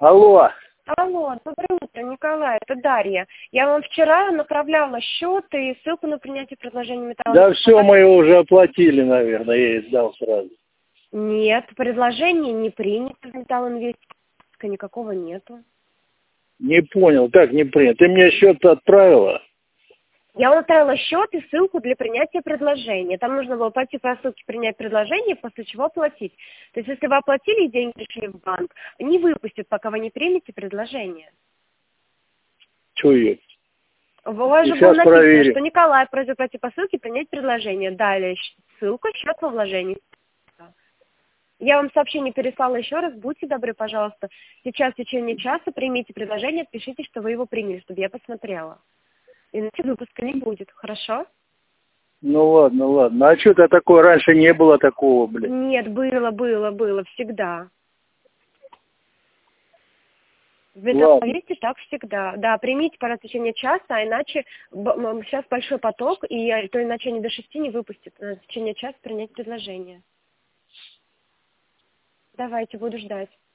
Алло. Алло, доброе утро, Николай, это Дарья. Я вам вчера направляла счет и ссылку на принятие предложения металла. Да все, мы его уже оплатили, наверное, я ей сдал сразу. Нет, предложение не принято в Металлинвест, никакого нету. Не понял, как не принято? Ты мне счет отправила? Я вам отправила счет и ссылку для принятия предложения. Там нужно было пойти по ссылке принять предложение, после чего оплатить. То есть, если вы оплатили и деньги пришли в банк, не выпустят, пока вы не примете предложение. Чё ее? У вас же было написано, что Николай просит пойти по ссылке принять предложение. Далее ссылка, счет во вложении. Я вам сообщение переслала еще раз. Будьте добры, пожалуйста. Сейчас в течение часа примите предложение, пишите, что вы его приняли, чтобы я посмотрела. Иначе выпуска не будет, хорошо? Ну ладно, ладно. А что-то такое раньше не было такого, блядь? Нет, было, всегда. В Металлинвесте так всегда. Да, примите, пожалуйста, в течение часа, а иначе сейчас большой поток, и то иначе они до 6 не выпустят. Надо в течение часа принять предложение. Давайте, буду ждать.